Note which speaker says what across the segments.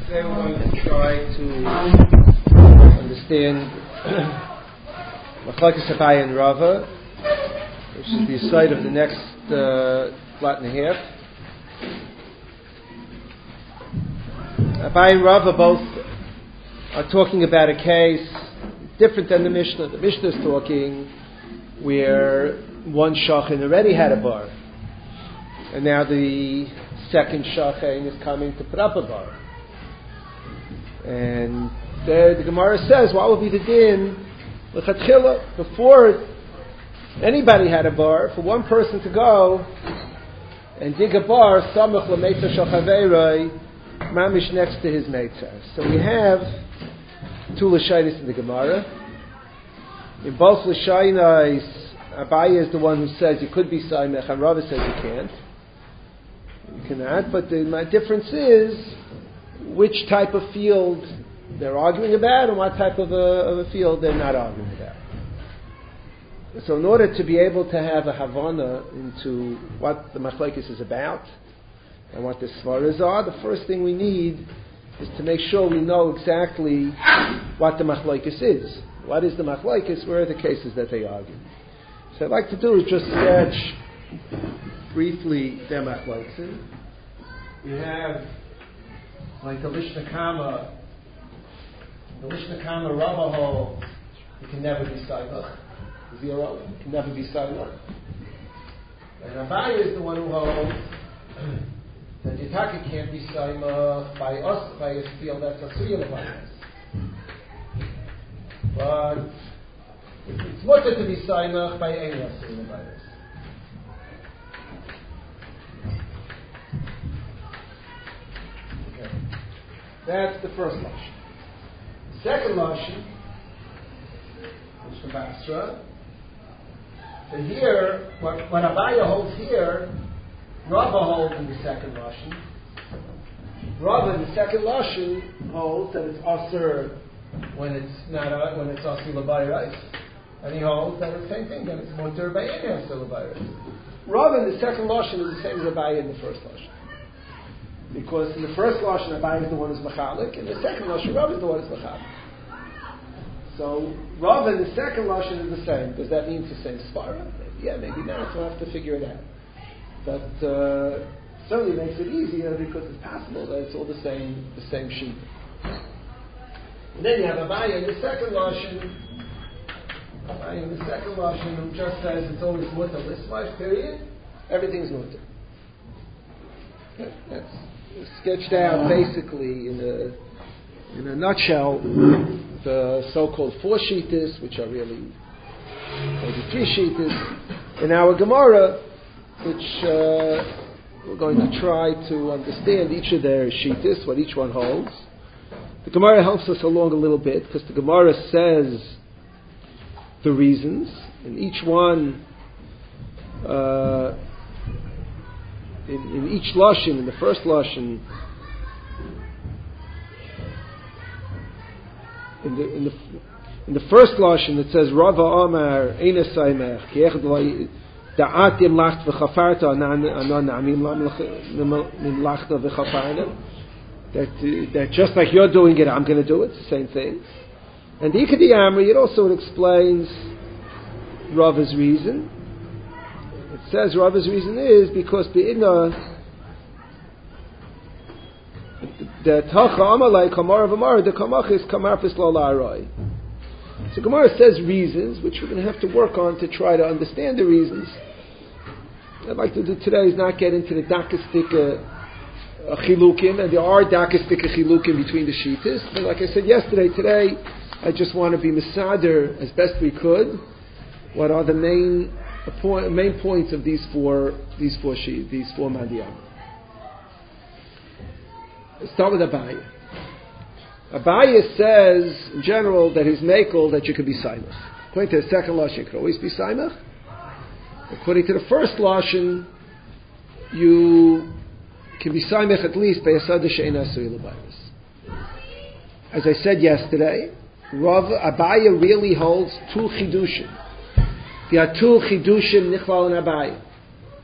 Speaker 1: Today we're going to try to understand Machlokes Abaye and Rava, which is the site of the next flat and a half. Abaye and Rava both are talking about a case different than the Mishnah. The Mishnah is talking where one shachin already had a bar, and now the second shachin is coming to put up a bar. And the Gemara says, what would be the din l'chatchila before anybody had a bar for one person to go and dig a bar samach l'meitza shel chaveroi mamish next to his meitza. So we have two l'shaynis in the Gemara. In both l'shaynis, Abaye is the one who says you could be saimech, and Rava says you can't. You cannot. But my difference is which type of field they're arguing about and what type of a field they're not arguing about. So in order to be able to have a Havana into what the Machlokes is about and what the Svaras are, the first thing we need is to make sure we know exactly what the Machlokes is. What is the Machlokes? Where are the cases that they argue? So I'd like to do is just sketch briefly their Machlokes. We have like the Lishna Kama Rama holds it can never be Saimach. Zero, it can never be Saimach. And Abaye is the one who holds that Yitaka can't be Saimach by us, by a field that's a Sriya Levinas. But it's mutter to be Saimach by any Sriya Levinas. That's the first lashon. The second lashon is from Basra. So here, what Abaye holds here, Rava holds in the second lashon. Rava in the second lashon holds that it's aser when it's not when it's aser l'bayrais, and he holds that it's the same thing, that it's mutter by any aser l'bayrais. Rava in the second lashon is the same as Abaye in the first lashon. Because in the first lashon, Abaye is the one who's machalik, and in the second lashon, Rav is the one who's machalik. So Rav in the second lashon is the same. Does that mean it's the same svara? Yeah, maybe not. So we'll have to figure it out. But certainly makes it easier because it's possible that it's all the same sheet. And then you have Abaye in the second lashon. Abaye in the second lashon who just says it's always mutter listwise. Period. Everything's mutter. That's sketched out basically in a nutshell the so-called four shittas, which are really maybe three shittas, in our Gemara, which we're going to try to understand each of their shittas, what each one holds. The Gemara helps us along a little bit because the Gemara says the reasons, and each one in each lashon, in the first lashon, in the first lashon it says Rava Amar Eina Saimech Ki Echad Da'atim Lacht V'Chafarta Anan Na'amim Min Lachta V'Chafarna, that just like you're doing it, I'm going to do it. It's the same thing. And the Ikadi Amri, it also explains Rava's reason. It says Rava's reason is because Be'ina the Tacha Amalai Kamar V'Mar the Kamach is Kamar Pisla La'arai. So Gemara says reasons, which we're going to have to work on to try to understand the reasons. I'd like to do today is not get into the Dakistik Chilukim, and there are Dakistik Chilukim between the Shittas, but like I said yesterday, today I just want to be Mesader as best we could. What are the main points of these four mandiyam? Let's start with Abaye. Abaye says, in general, that he's mekel that you could be saimach. According to the second lashon, you could always be saimach. According to the first lashon, you can be saimach at least by yasad she'ein asur l'bayros. As I said yesterday, Abaye really holds two chidushim. There are two chidushim nichlal and Abaye.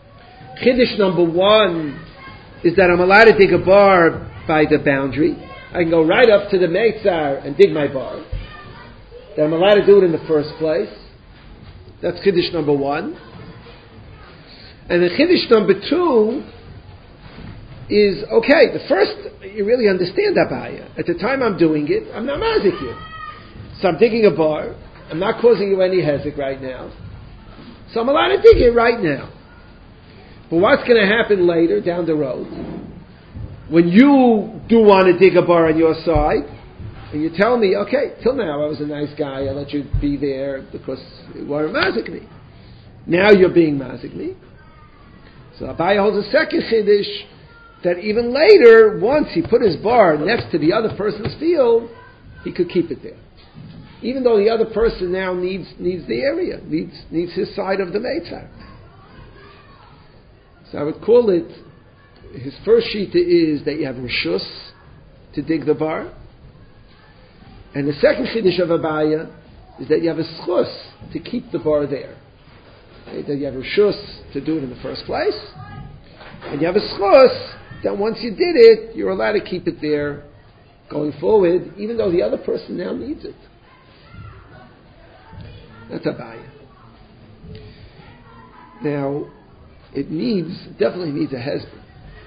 Speaker 1: Chiddush number one is that I'm allowed to dig a bar by the boundary. I can go right up to the Meitzar and dig my bar. That I'm allowed to do it in the first place. That's Chiddush number 1. And the Chiddush number 2 is, okay, the first, you really understand Abaya. At the time I'm doing it, I'm not mazik you. So I'm digging a bar. I'm not causing you any hezek right now. So I'm allowed to dig it right now. But what's going to happen later, down the road? When you do want to dig a bar on your side, and you tell me, okay, till now I was a nice guy, I let you be there because you weren't mazik me. Now you're being mazik me. So Abaye holds a second chiddush that even later, once he put his bar next to the other person's field, he could keep it there. Even though the other person now needs the area, needs his side of the Meitzar. So I would call it, his first shita is that you have reshus to dig the bar. And the second chiddush of Abaye is that you have a schus to keep the bar there. Okay, that you have reshus to do it in the first place. And you have a schus that once you did it, you're allowed to keep it there going forward, even though the other person now needs it. That's Abaye. Now, it definitely needs a husband.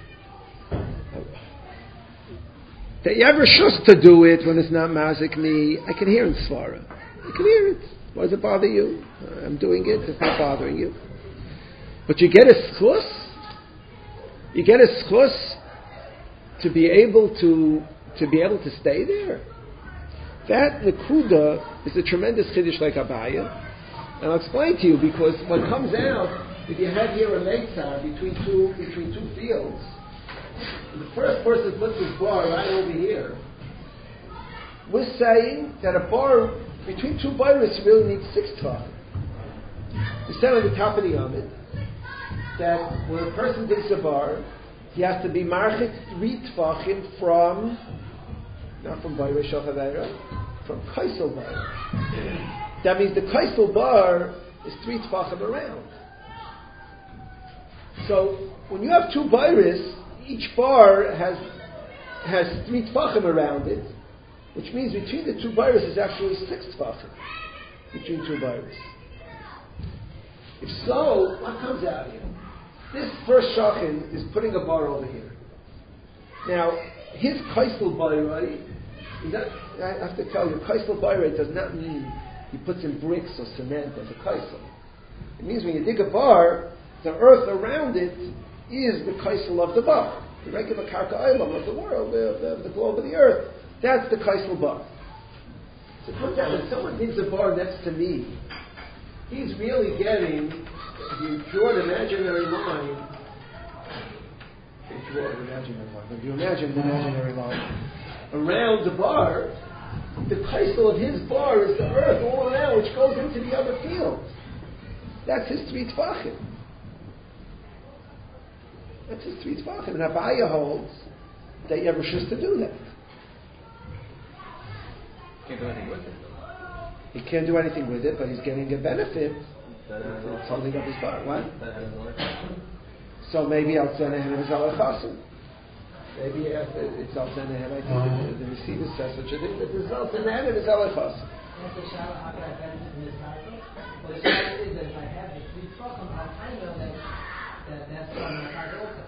Speaker 1: That you have reshus to do it when it's not mazik me, I can hear in Svara. I can hear it. Why does it bother you? I'm doing it, it's not bothering you. But you get a schus. You get a schus to be able to stay there. That nekuda is a tremendous chiddush like Abaye. And I'll explain to you, because what comes out, if you have here a meitzar between two fields, the first person puts his bar right over here, we're saying that a bar between two bars really needs 6 tefachim. We said on the top of the Amid that when a person digs a bar, he has to be marchik 3 tefachim from, not from Bayra Shachavera, from Kaisel bar. That means the Kaisel bar is 3 tefachim around. So when you have 2 bayris, each bar has 3 tefachim around it, which means between the 2 bayris is actually 6 tefachim between 2 bayris. If so, what comes out here? This first shachin is putting a bar over here. Now, his kaisel bayrai, I have to tell you, kaisel bayrai does not mean he puts in bricks or cement as a kaisel. It means when you dig a bar, the earth around it is the kaisel of the bar. The regular karka olam of the world, the globe of the earth, that's the kaisel bar. So put that, when someone digs a bar next to me, he's really getting, if you draw an imaginary line, if you imagine an imaginary line, around the bar, the kaisel of his bar is the earth all around, which goes into the other field. That's his 3 tefachim. That's his 3 tefachim. And Abaye holds that you have reshus to do that.
Speaker 2: Can't do anything with it.
Speaker 1: He can't do anything with it, but he's getting a benefit. It's holding up his bar. What? So maybe Al Zenehem is Al Chasim. Maybe it's Al Zenehem. I think the receiver says such a thing. That the Al Zenehem is Al Chasim.
Speaker 3: That's a shadow. How can I benefit from this cycle? Well, the shadow is that if I have the 3 tefachim, I know that's on my card also.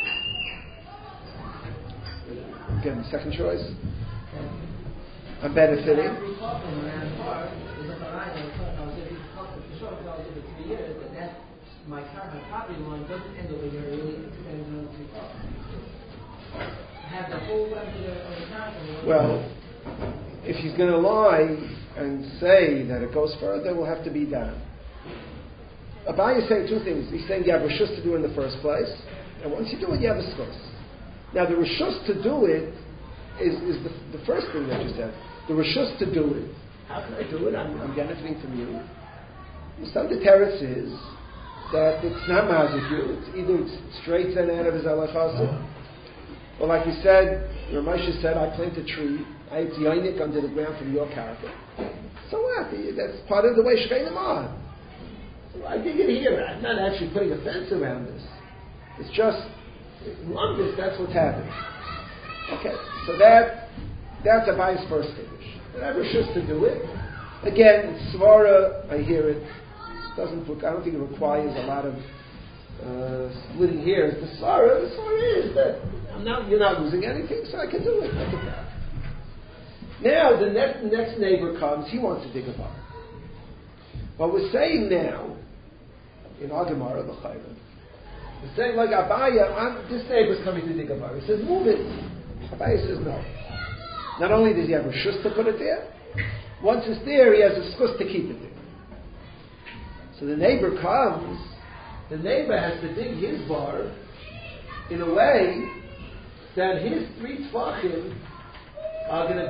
Speaker 1: Again, second choice. I'm benefiting.
Speaker 3: If I have 3 tefachim around the bar, is if I was if it's for sure, if I was over 3 years, but that my property line doesn't end over here. It really extends on 3 tefachim. Have the whole length of the property.
Speaker 1: Well, if he's going to lie and say that it goes further, it will have to be done. Abaye is saying 2 things. He's saying you have reshus to do it in the first place, and once you do it, you have a schus. Now, the reshus to do it is the first thing that you said. The reshus to do it. How can I do it? I'm benefiting from you. Some of the teretz is that it's not mazik you. It's either straight zen out of his alachasim, or like you said, Ramesha said, I plant a tree. I ate yonik under the ground from your character. So what? That's part of the way shkeinim are. I dig it here. I'm not actually putting a fence around this. It's just, on this, that's what's happening. Okay, so that That's Abaya's first Kiddush. And I have Rishus to do it. Again, Svara, I hear it. Doesn't look. I don't think it requires a lot of splitting hairs. The Svara is that you're not losing anything, so I can do it. Look at that. Now the next neighbor comes. He wants to dig a bar. What we're saying now in our Gemara, the Chayra, we're saying like Abaya, this neighbor's coming to dig a bar. He says, move it. Abaya says no. Not only does he have a shus to put it there, once it's there, he has a schus to keep it there. So the neighbor comes, the neighbor has to dig his bar in a way that his 3 tvachim are not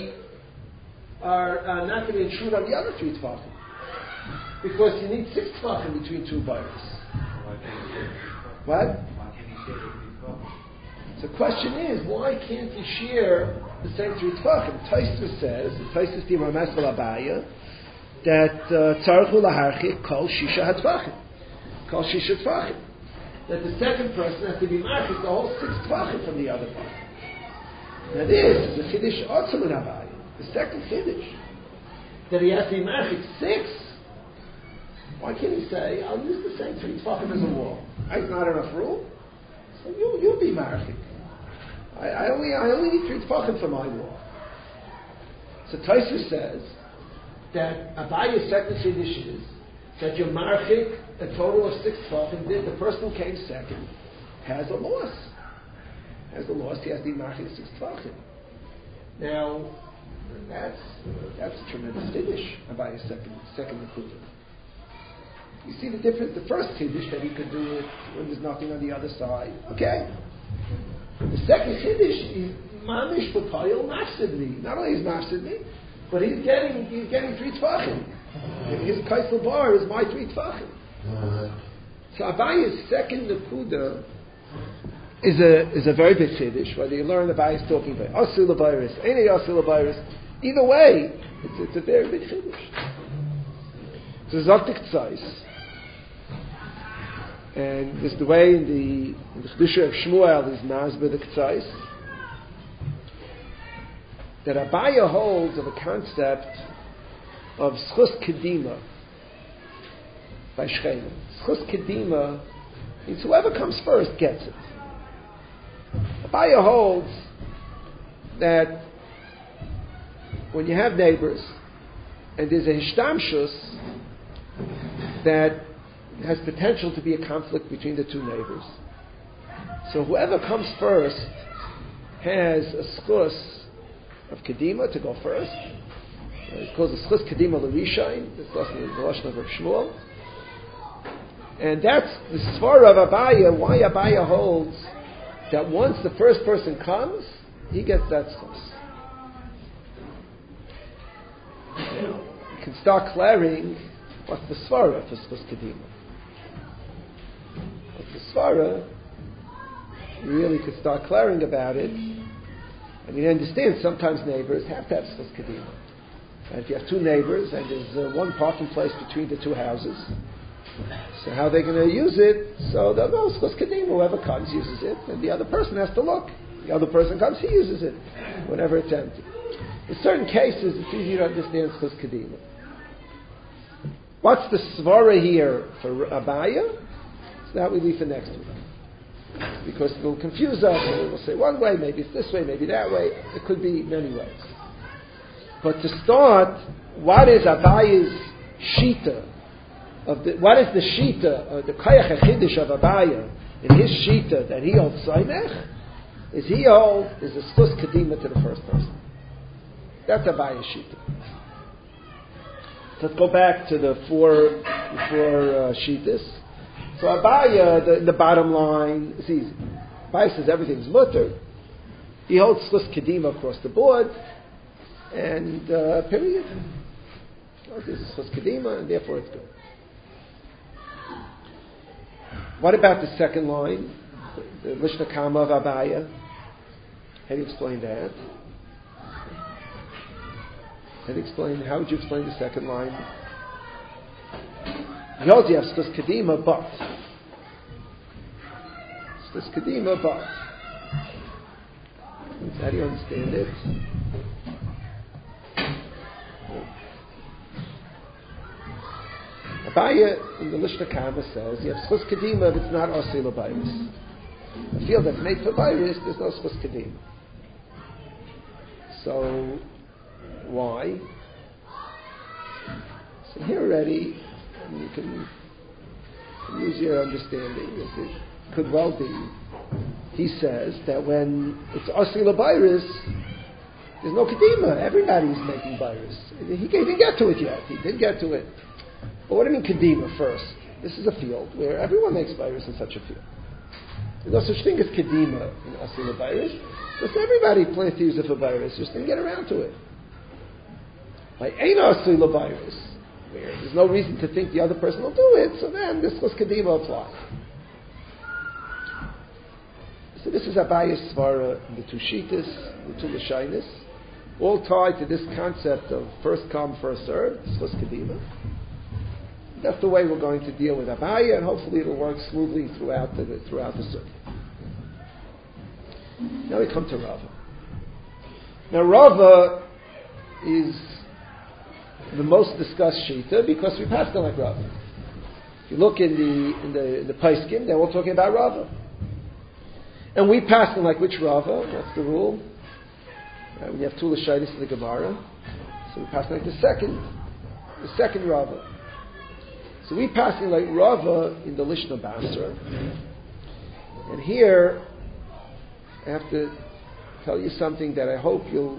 Speaker 1: going to intrude on the other 3 tvachim. Because you need 6 tvachim between 2 bars. What? So the question is, why can't you share the same 3 tvachim? Tosfos says, Tosfos Dimar Masbel Abaya, that tzarchu laharchik kol shisha hatvachim, that the second person has to be marchik the whole 6 tvachim from the other part. Now this is a chiddush otzum in Abaya. The second chiddush, that he has to be marchik 6. Why can't he say, I'll use the same 3 tvachim as a wall? It's not enough rule, so you'll be marchik. I only need 3 tvachim for my wall. So Tosfos says that Abaya's second chiddush is that you're marchik a total of 6 tvachim. The person who came second has a loss. He has to be marchik 6 tvachim. Now, that's a tremendous chiddush. Abaya's second nekudah. You see the difference. The first chiddush that he could do it when there's nothing on the other side. Okay. The second chiddush is mamish b'payil mafsidni. Not only is mafsidni, but he's getting 3 tvachim. His kaisel bar is my 3 tvachim. So Abaya's second nekuda is a very big chiddush. Whether you learn Abaya's talking about asil l'bayris, ain't asil l'bayris. Either way, it's a very big chiddush. So Zaktik Tzais, and there's the way in the Chedusha of Shmuel is Nazbe the K'tzais, that Abaya holds of a concept of Schus Kedima by Shechema. Schus Kedima means whoever comes first gets it. Abaya holds that when you have neighbors and there's a Hishtamshus that has potential to be a conflict between the 2 neighbors. So whoever comes first has a schus of Kedima to go first. It's called a schus Kedima l'rishayin. This lesson is the Lashon of Rav Shmuel. And that's the svara of Abaya, why Abaya holds that once the first person comes, he gets that schus. You can start clearing what's the svara for schus Kedima. The Svara, you really could start clearing about it. I mean, I understand sometimes neighbors have to have schus kedima. And if you have 2 neighbors and there's one parking place between the 2 houses, so how are they going to use it? So they'll go schus kedima. Whoever comes uses it, and the other person has to look. The other person comes, he uses it whenever it's empty. In certain cases, it's easier to understand schus kedima. What's the Svara here for Abaya? That we leave for next week. Because it will confuse us, and we'll say one way, maybe it's this way, maybe that way. It could be many ways. But to start, what is Abaya's shita? What is the shita, the kayach hachidish of Abaya, in his shita that he holds Saimech? Is a schus kedima to the first person. That's Abaya's shita. Let's go back to the four shitas. So Abaya, the bottom line, it's easy. Abaya says everything's mutter. He holds schus kedima across the board, and period. This is schus kedima, and therefore it's good. What about the second line, the Lishna Kama of Abaya? How do you explain that? How would you explain the second line? He holds you have schus kedima, but How do you understand it? Abaya in the Lishna Kama says you have schus kedima if it's not osila virus. A field that's made for virus, there's no schus kedima. So why? So here already, you can use your understanding. It could well be. He says that when it's osila virus, there's no kedima. Everybody's making virus. He didn't get to it yet. He didn't get to it. But what do you mean kedima first? This is a field where everyone makes virus in such a field. There's no such thing as kedima in osila virus. Because everybody plans to use it for virus, just didn't get around to it. By ein osila virus, where there's no reason to think the other person will do it, so then this was kedima applies. So this is Abaya's svara, the two shitas, the two lashinas, all tied to this concept of first come, first served. This was kedima. That's the way we're going to deal with Abaya, and hopefully it'll work smoothly throughout the circle. Now we come to Rava. Now Rava is the most discussed shita because we passed on like Rava. If you look in the Paiskim, they're all talking about Rava. And we passed on like which Rava? What's the rule? When you have two Lashaitis in the Gemara, so we passed on like the second Rava. So we passed in like Rava in the Lishna Basra. And here I have to tell you something that I hope you'll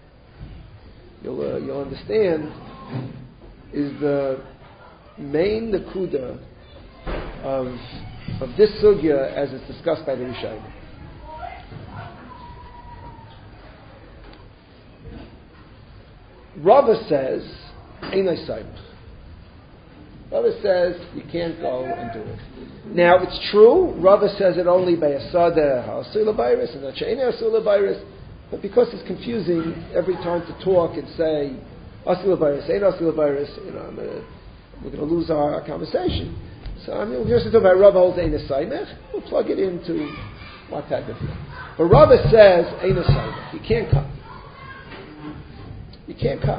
Speaker 1: understand is the main nakuda of this sugya as it's discussed by the Rishonim. Rava says, Einai Saimach. Rava says you can't go and do it. Now it's true, Rava says it only by a sada ha'asula virus and a she'ena ha'asula virus, but because it's confusing every time to talk and say asula virus, ain't asula virus, we're going to lose our conversation. So we're just talking about Rava holds Eina Saimach. We'll plug it into what type of thing. But Rava says Eina Saimach. You can't come. You can't come.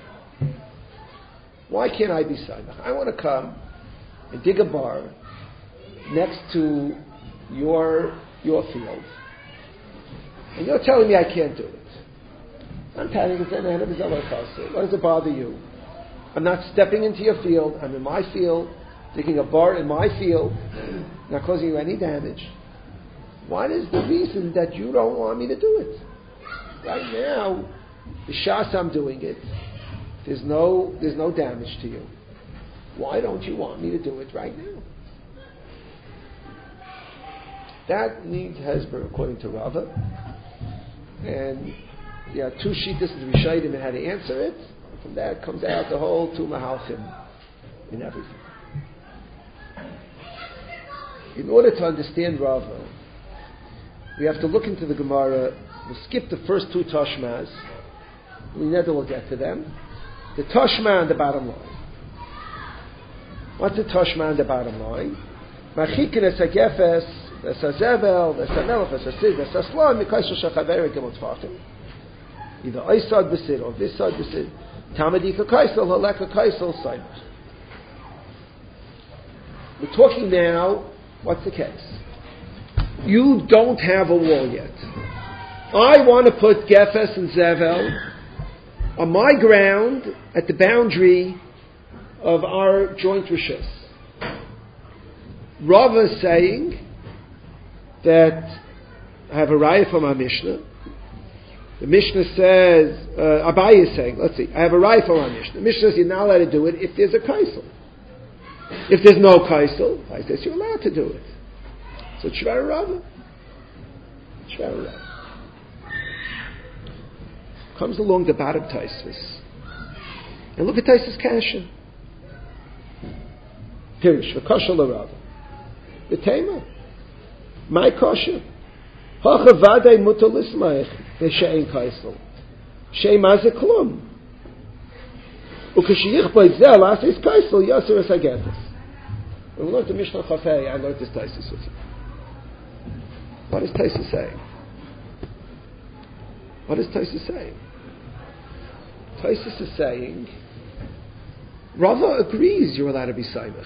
Speaker 1: Why can't I be Saimach? I want to come and dig a bar next to your field, and you're telling me I can't do it. I'm telling you, what does it bother you? I'm not stepping into your field. I'm in my field, digging a bar in my field, not causing you any damage. What is the reason that you don't want me to do it? Right now, the shas I'm doing it. There's no damage to you. Why don't you want me to do it right now? That needs hesber according to Rava. And there are two shittas in the Rishonim and how to answer it. From that comes out the whole two mahalchim in everything. In order to understand Rava, we have to look into the Gemara. We'll skip the first two Tashmas. We never will get to them. The Tashma and the bottom line. What's the Tashma and the bottom line? Machikin es hagefes, es hazevel, es hamelech, es hasid, es haslam, mikaisha shachaverik emot fachim. Either Isad Besid or Visad Besid. Tamadika Kaisel, Haleka Kaisel, Saimach. We're talking now, what's the case? You don't have a wall yet. I want to put Gefes and Zevel on my ground at the boundary of our joint rishus. Rava is saying that I have a raya from our Mishnah. The Mishnah says, Abaye is saying, let's see, I have a raya from our Mishnah. The Mishnah says you're not allowed to do it if there's a kaisel. If there's no kaisel, I says you're allowed to do it. So Shvar Rava. Shvar Rava. Comes along the bottom Taisvis. And look at Taisvis Kasha. Pirish, V'kosha l'Rava. The Tema. My kosha. Hacha vadei mutolismaich. V'she'en kaisel. She'en maze klum. Ukashiyich b'it zeh l'asis kaisel yasir es hagetes. When we learned the Mishnah Chafei, I learned this Taisvis with you. What is Taisvis saying? What is Tosfos saying? Tosfos is saying, Rava agrees you're allowed to be Saimach.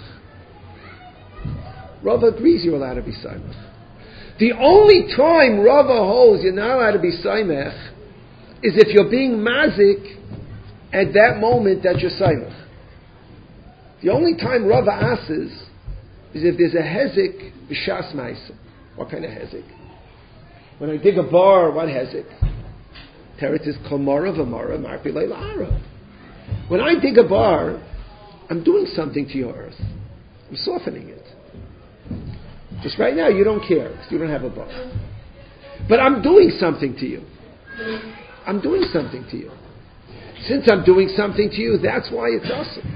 Speaker 1: Rava agrees you're allowed to be Saimach. The only time Rava holds you're not allowed to be Saimach is if you're being Mazik at that moment that you're Saimach. The only time Rava asks is if there's a Hezek b'Shas Ma'isa. What kind of Hezek? When I dig a bar, what Hezek? Teretz is Komara v'Mara Marpi Le'La'ara. When I dig a bar, I'm doing something to your earth. I'm softening it. Just right now, you don't care because you don't have a bar. But I'm doing something to you. I'm doing something to you. Since I'm doing something to you, that's why it's Asr.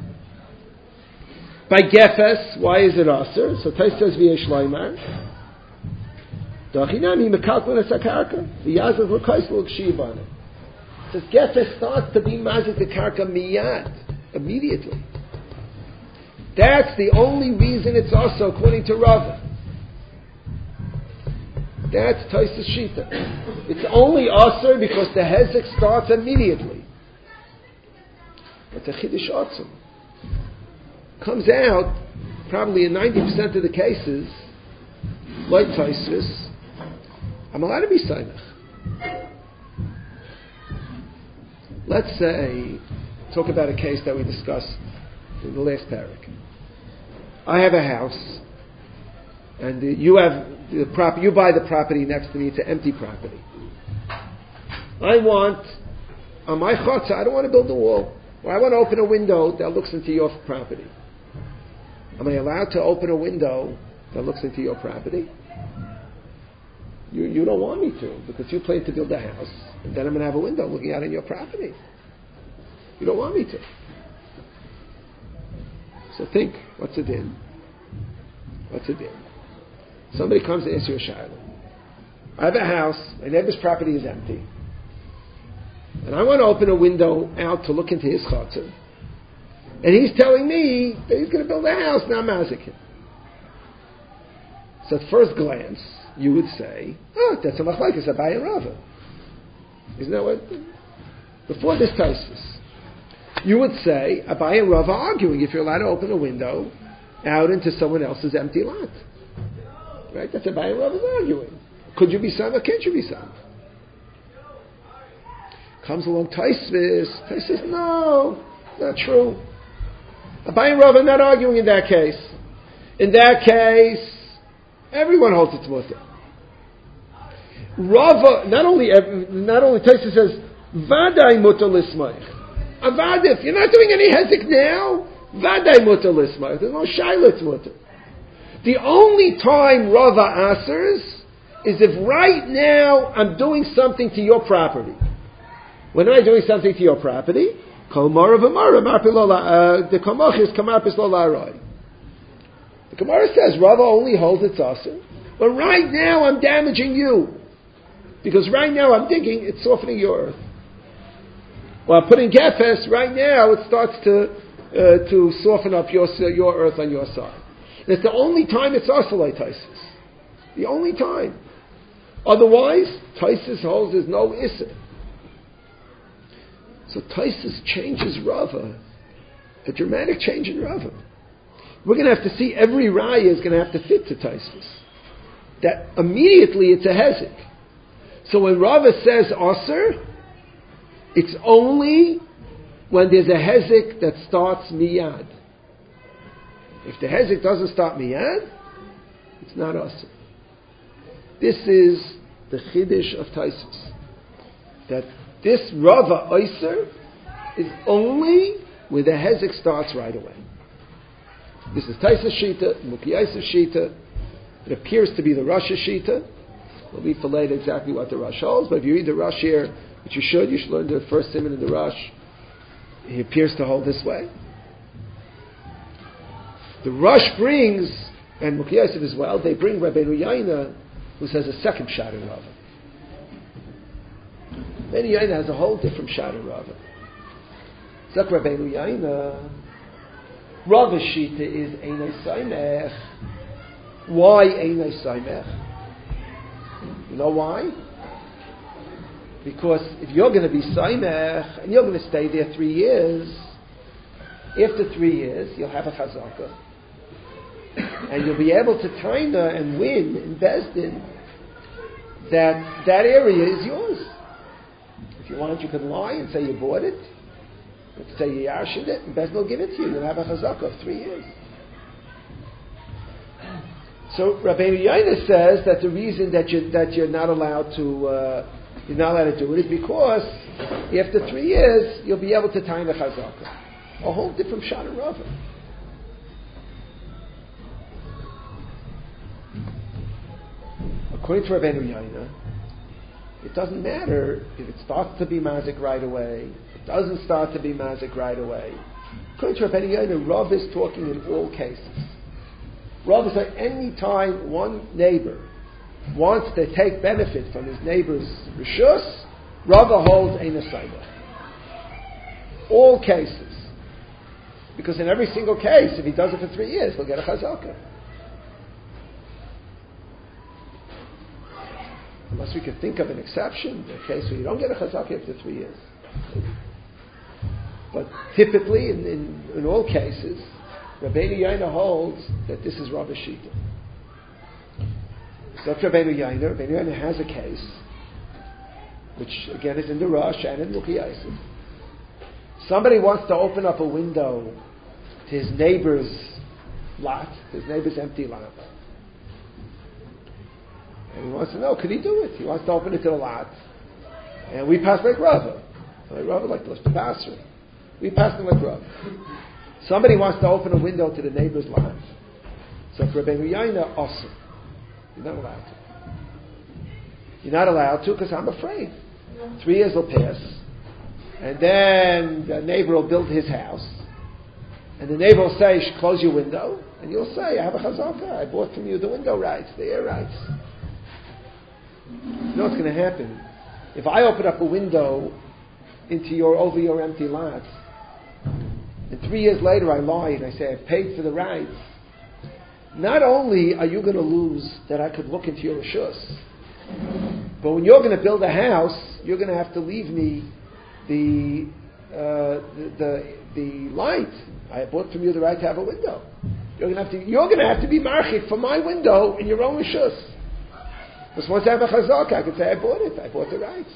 Speaker 1: By Gefes, why is it Asr? So Tais says V'yesh Loimar. Dochinami mekalkun esakarka. V'yazav v'kais l'kshivan. It says Gefes starts to be mazik the karka miyad, immediately. That's the only reason it's also according to Rava. That's Tosfos Shita. It's only Asr because the Hezek starts immediately. But the Chiddush Atzum comes out, probably in 90% of the cases, like Tosfos, I'm allowed to be Saimach. Let's say, talk about a case that we discussed in the last parak. I have a house, and you have the property. You buy the property next to me. It's an empty property. I want on my chutzah. I don't want to build a wall. Or I want to open a window that looks into your property. Am I allowed to open a window that looks into your property? You don't want me to because you plan to build a house, and then I'm going to have a window looking out on your property. You don't want me to. So think, what's the din? What's the din? Somebody comes to answer your shiloh. I have a house, my neighbor's property is empty. And I want to open a window out to look into his chutzah. And he's telling me that he's going to build a house, now mazik. So at first glance, you would say, oh, that's a machlokes, Abaye and Rava. Isn't that what? Before this Tosfos, you would say, Abaye and Rava arguing if you're allowed to open a window out into someone else's empty lot. Right? That's Abaye and Rava's arguing. Could you be Samach? Can't you be Samach? Comes along Tosfos. Tosfos says, no, not true. Abaye and Rava are not arguing in that case. In that case, everyone holds it's mutter. Rava, not only Tosfos says, Vaday mutter lismayich. Avadif, you're not doing any hezek now. Vaday mutter lismayich. There's no shayla mutter. The only time Rava answers is if right now I'm doing something to your property. When am I doing something to your property? Kol mara v'mara the kamachis kamarpis lo la'aroi. The Gemara says Rava only holds its asur, but right now I'm damaging you because right now I'm digging, it's softening your earth. While putting gefes, right now it starts to soften up your earth on your side. And it's the only time it's asur like Tosfos. The only time. Otherwise, Tosfos holds there's no issa. So Tosfos changes Rava, a dramatic change in Rava. We're going to have to see every raya is going to have to fit to Tosfos. That immediately it's a hezek. So when Rava says asur, it's only when there's a hezek that starts miyad. If the hezek doesn't start miyad, it's not asur. This is the chiddush of Tosfos. That this Rava asur is only where the hezek starts right away. This is Tosfos Shita, Mukiyaisa's Shita. It appears to be the Rosh Shita. We'll be for later exactly what the Rosh holds, but if you read the Rosh here, which you should learn the first siman in the Rosh. He appears to hold this way. The Rosh brings, and Mukiyaisav as well, they bring Rabbeinu Yaina, who says a second shot in Rava. Rabbeinu Yaina has a whole different shot in Rava. Zak Rabbeinu Yaina, Rava's Shita is Einay Saimech. Why Einay Saimech? You know why? Because if you're going to be Saimech and you're going to stay there 3 years, after 3 years you'll have a Chazaka. And you'll be able to taina and win in Bezdin that area is yours. If you want, you can lie and say you bought it. Let's say you yarshed it, and Bezdin will give it to you. You'll have a Chazaka of 3 years. So Rabbeinu Yaina says that the reason that you're not allowed to do it is because after 3 years you'll be able to tie the chazaka. A whole different shot of Rava. According to Rabbeinu Yaina, it doesn't matter if it starts to be mazik right away. It doesn't start to be mazik right away. According to Rabbeinu Yaina, Rav is talking in all cases. Rav is like any time one neighbor wants to take benefit from his neighbor's rishus, Rava holds ein asayda. All cases. Because in every single case, if he does it for 3 years, he'll get a chazaka. Unless we could think of an exception, a case where you don't get a chazaka after 3 years. But typically, in all cases, Rabbeinu Yaina holds that this is Rava Shita. So Rabbeinu Yaina has a case, which again is in the Rosh and in Luki Yosef. Somebody wants to open up a window to his neighbor's lot, his neighbor's empty lot. And he wants to know, could he do it? He wants to open it to the lot. And we pass like Rava. Like Rava, like the Pastor. We pass them like Rava. Somebody wants to open a window to the neighbor's lot. So for Rabbeinu Yaina, awesome. You're not allowed to. You're not allowed to because I'm afraid. 3 years will pass. And then the neighbor will build his house. And the neighbor will say, close your window. And you'll say, I have a chazaka. I bought from you the window rights, the air rights. You know what's going to happen? If I open up a window over your empty lot, and 3 years later I lie and I say I've paid for the rights, not only are you going to lose that I could look into your rishus, but when you're going to build a house, you're going to have to leave me the light. I bought from you the right to have a window. You're going to have to be marchik for my window in your own rishus. Because once I have a chazaka, I can say I bought it. I bought the rights.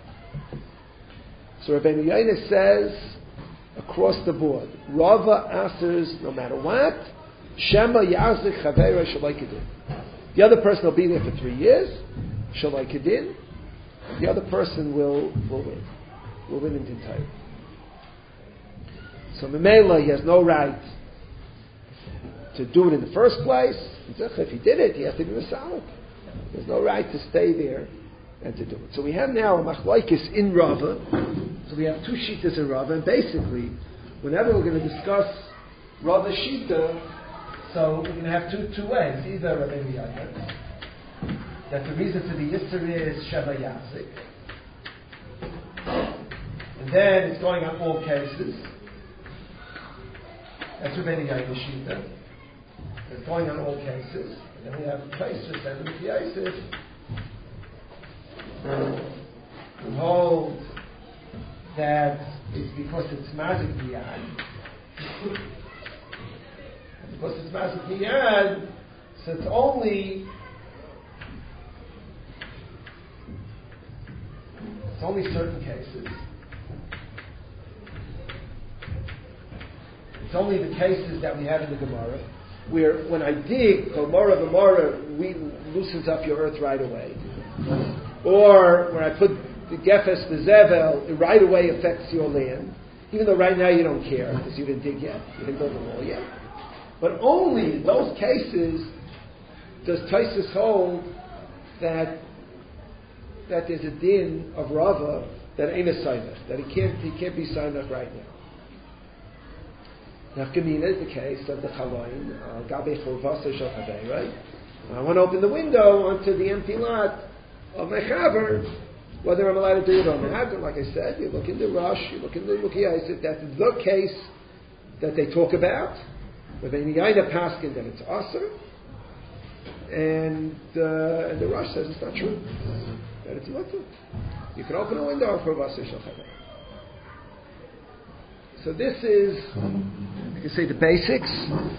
Speaker 1: So Rabbeinu Yaina says across the board, Rava answers no matter what. Shema yazik chavera shalai kedin. The other person will be there for 3 years. Shalai kedin. The other person will win. Will win in Tintayr. So Memela, he has no right to do it in the first place. If he did it, he has to be Masalik. There's no right to stay there and to do it. So we have now a machlaikis in Rava. So we have 2 shitas in Rava, and basically, whenever we're going to discuss Rava Shita, so we're going to have two ways. Either Rabbeinu Yaina, that the reason for the Yisr is Sheva Yazik, and then it's going on all cases. That's Rabbeinu Yaina's Shita. It's going on all cases. And then we have Tosfos and Luki Yosef who hold that it's because it's Mazik Miyad. Because it's Mazik Miyad, so it's only certain cases. It's only the cases that we have in the Gemara, where when I dig, Gemara loosens up your earth right away. Or when I put the Gefes, the Zevel, it right away affects your land, even though right now you don't care because you didn't dig yet, you didn't build the wall yet. But only in those cases does Tosfos hold that there's a din of Rava that ain't a Sainach, that he can't be Sainach right now. Nafkamina is the case of the Chaloin, Gabe Chorvasa Shel Chavei, right? I want to open the window onto the empty lot of my Chaver, whether I'm allowed to do it or not. Like I said, you look in the Rosh, you look in the Luki Yosef, that's the case that they talk about. Rabbeinu Yaina paskin that it's Aser, and the Rosh says it's not true, that it's Mutter. You can open a window for Basar Shachar. So this is, you can say, the basics.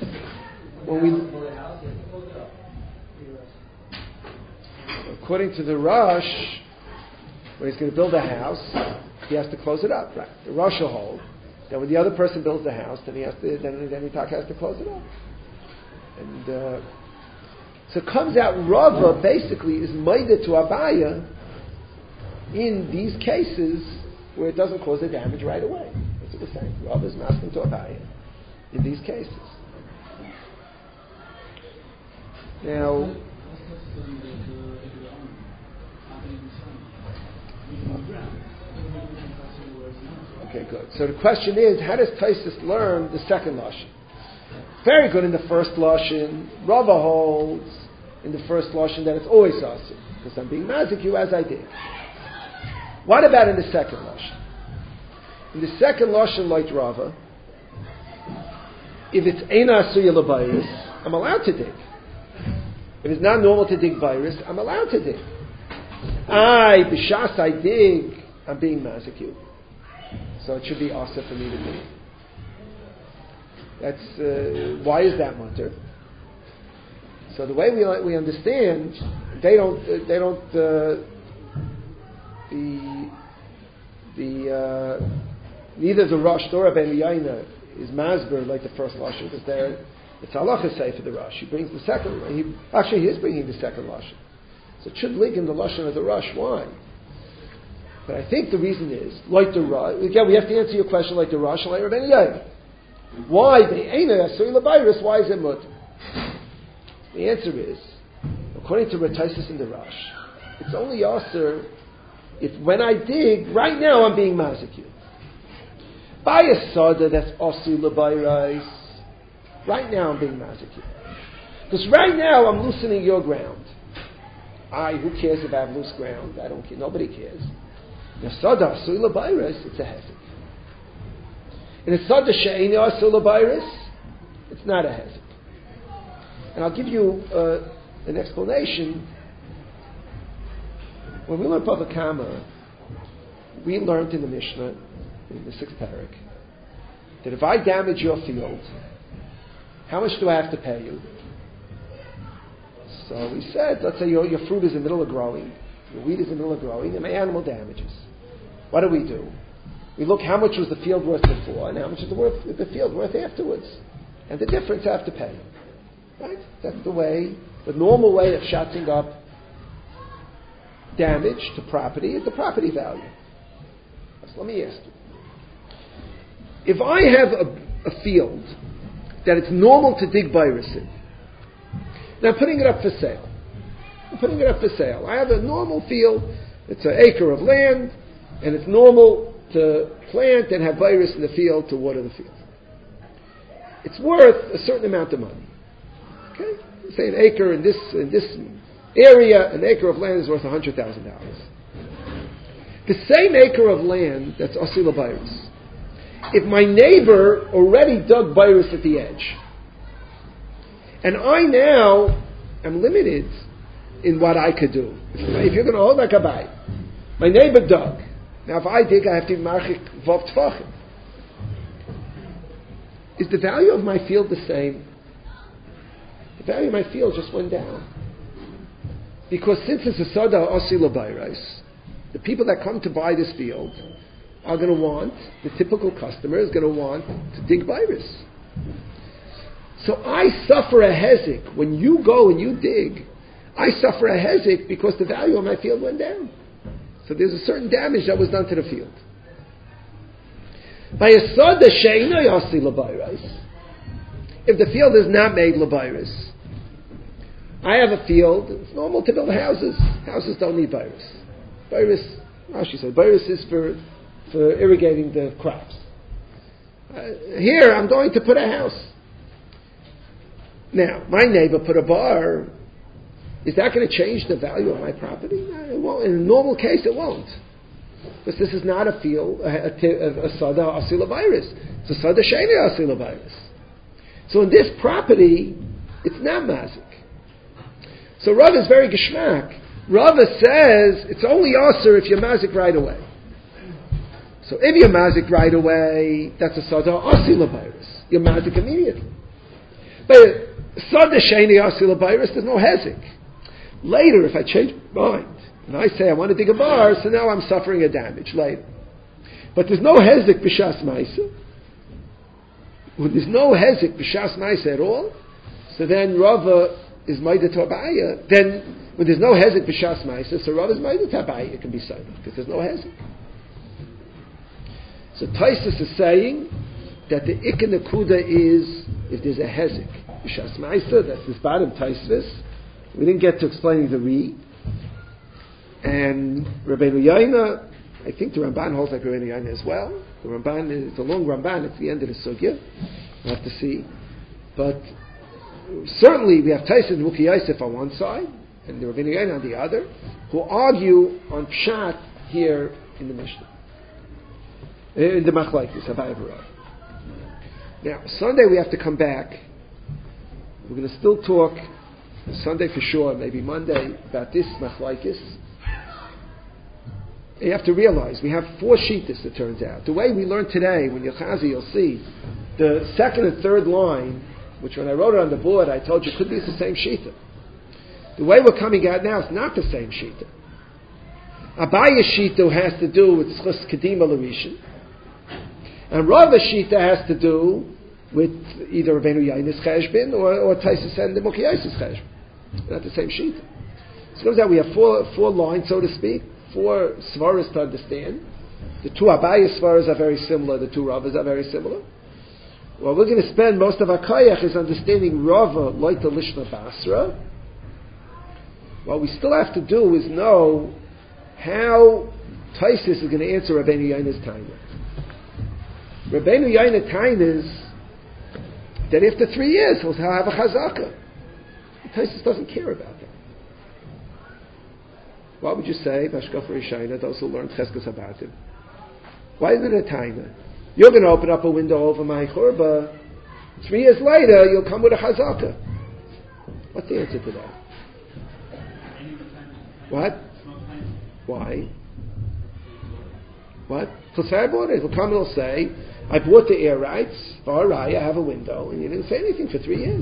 Speaker 1: According to the Rosh, when he's going to build a house, he has to close it up. Right? The Rosh will hold. Then when the other person builds the house, then he has to close it up. And so it comes out Rava basically is maida to Abaya in these cases where it doesn't cause the damage right away. That's what we're saying. Rava is masking to Abaya in these cases. Now, okay, good. So the question is, how does Taisus learn the second lashon? Very good in the first lashon. Rava holds in the first lashon that it's always asur because I'm being mazik you as I did. What about in the second lashon? In the second lashon, like Rava, if it's eina asuya l'bayris, I'm allowed to dig. If it's not normal to dig virus, I'm allowed to dig. B'shas I dig, I'm being mazik you. So it should be asur for me to dig. That's why is that mutter? So the way we understand, neither the Rosh nor Rabbi Yaina is masber like the first lashon because it's halacha say for the Rosh. He brings the second. He is bringing the second lashon. So it should link in the lashon of the Rosh. Why? But I think the reason is like the Rosh. Again, we have to answer your question like the Rosh and like Rabbi Yaina. Why the eina asuya l'bayris? Why is it mutter? The answer is, according to Taisus in the Rosh, it's only asur if when I dig right now I'm being mazik you. By a sada that's asuya l'bayris. Right now I'm being mazik you. Because right now I'm loosening your ground. Who cares if I have loose ground? I don't care. Nobody cares. Now sada asuya l'bayris, it's a hezek. And it's sada she'eina asuya l'bayris, it's not a hezek. And I'll give you an explanation. When we learned Bava Kama, we learned in the Mishnah, in the 6th parak, that if I damage your field, how much do I have to pay you? So we said, let's say your fruit is in the middle of growing, your wheat is in the middle of growing, and my animal damages. What do? We look how much was the field worth before, and how much is the field worth afterwards. And the difference I have to pay. Right? That's the normal way of shutting up damage to property is the property value. So let me ask you. If I have a field that it's normal to dig virus in, now I'm putting it up for sale. I have a normal field, it's an acre of land, and it's normal to plant and have virus in the field to water the field. It's worth a certain amount of money. Okay? Say an acre in this area, an acre of land is worth $100,000. The same acre of land that's asuya l'bayris. If my neighbor already dug virus at the edge, and I now am limited in what I could do. If you're going to hold like a bite, my neighbor dug. Now if I dig, I have to marchik vav tfachim. Is the value of my field the same? The value of my field just went down. Because since it's a sada asuya l'bayris, the people that come to buy this field are going to want, the typical customer is going to want to dig virus. So I suffer a hezek. When you go and you dig, I suffer a hezek because the value of my field went down. So there's a certain damage that was done to the field. By a sada she'eina asuya l'bayris, if the field is not made l'bayris, I have a field, it's normal to build houses. Houses don't need virus. Rashi said, virus is for irrigating the crops. Here, I'm going to put a house. Now, my neighbor put a bar. Is that going to change the value of my property? No, it won't. In a normal case, it won't. Because this is not a field, a sada asuya l'bayris. It's a sada she'eina asuya l'bayris. So in this property, it's not mazik. So Rav is very geschmack Rava says it's only Aser if you're mazik right away. So if you're mazik right away, that's a Sada Asi Labayris. You're mazik immediately. But Sada Sheni Asi Labayris, there's no Hezek. Later, if I change my mind, and I say I want to dig a bar, so now I'm suffering a damage later. But there's no Hezek B'Shas Maisa. When there's no Hezek B'Shas Maisa at all, so then Rava is Maida to Abaya. Then, when there's no Hezek B'Shas Maisa, so Rava is Maida to Abaya. It can be silent, because there's no Hezek. So Taisus is saying that the Ikka Nakuda is, if there's a Hezek B'Shas Maisa, that's this bottom Taisus. We didn't get to explaining the Re. And Rabbeinu Yaina, I think the Ramban holds like Rabbeinu Yaina as well. The Ramban is a long Ramban, it's the end of the Sugya. We'll have to see. But certainly we have Taisus and Muki Yosef on one side, and the Rabbeinu Yaina on the other, who argue on Pshat here in the Mishnah. In the Machlokes, Abaye V'Rav. Now, Sunday we have to come back. We're going to still talk Sunday for sure, maybe Monday, about this Machlokes. You have to realize we have 4 shittas, it turns out. The way we learned today, when you're chazi, you'll see the second and third line, which when I wrote it on the board, I told you could be the same shitta. The way we're coming out now is not the same shitta. Abaye's shitta has to do with Tzchus Kedima L'Rishon, and Rava's shitta has to do with either Rabbeinu Yaina's cheshbon or Taisus and the Muki Yosef's cheshbon. Not the same sheet. So it comes out we have four lines, so to speak, 4 svaras to understand. The 2 Abaye svaras are very similar, the 2 Ravas are very similar. Well, we're going to spend most of our koyach is understanding Rava Loita Lishna Basra. What we still have to do is know how Taisus is going to answer Rabbeinu Yaina's Taina. Rabbeinu Yaina's Taina is that after 3 years he'll have a chazaka. Taisus doesn't care about that. What would you say, Bashkaf Rishayna, those who learned Cheskes Habatim? Why is it a Taina? You're going to open up a window over my churba. 3 years later, you'll come with a chazaka. What's the answer to that? What? Why? What? Because I bought it. He'll come and he'll say, I bought the air rights, I have a window, and you didn't say anything for 3 years.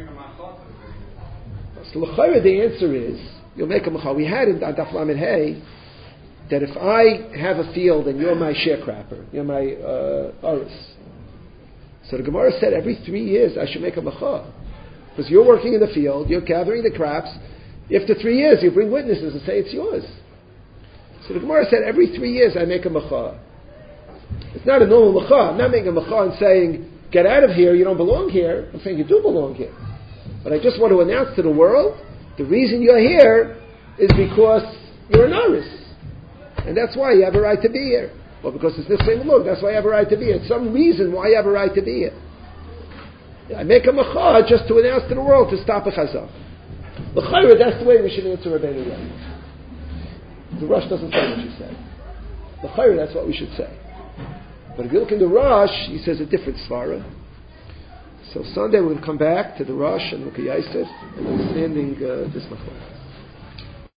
Speaker 1: So the answer is, you'll make a machal. We had in Daf Lamed Hey that if I have a field and you're my sharecropper, you're my oris. So the Gemara said every 3 years I should make a machal. Because you're working in the field, you're gathering the crops. After 3 years you bring witnesses and say it's yours. So the Gemara said every 3 years I make a machal. It's not a normal machal. I'm not making a machal and saying, get out of here, you don't belong here. I'm saying you do belong here. But I just want to announce to the world, the reason you're here is because you're an oris. And that's why you have a right to be here. Well, because it's this same look, that's why you have a right to be here. It's some reason why you have a right to be here. I make a machal just to announce to the world to stop a chazak. L'chayra, that's the way we should answer Rabbeinu Yaina. The Rosh doesn't say what you said. L'chayra, that's what we should say. But if you look in the Rosh, he says a different svara. So Sunday we're going to come back to the Rosh and Muki Yosef and understanding this machlokes.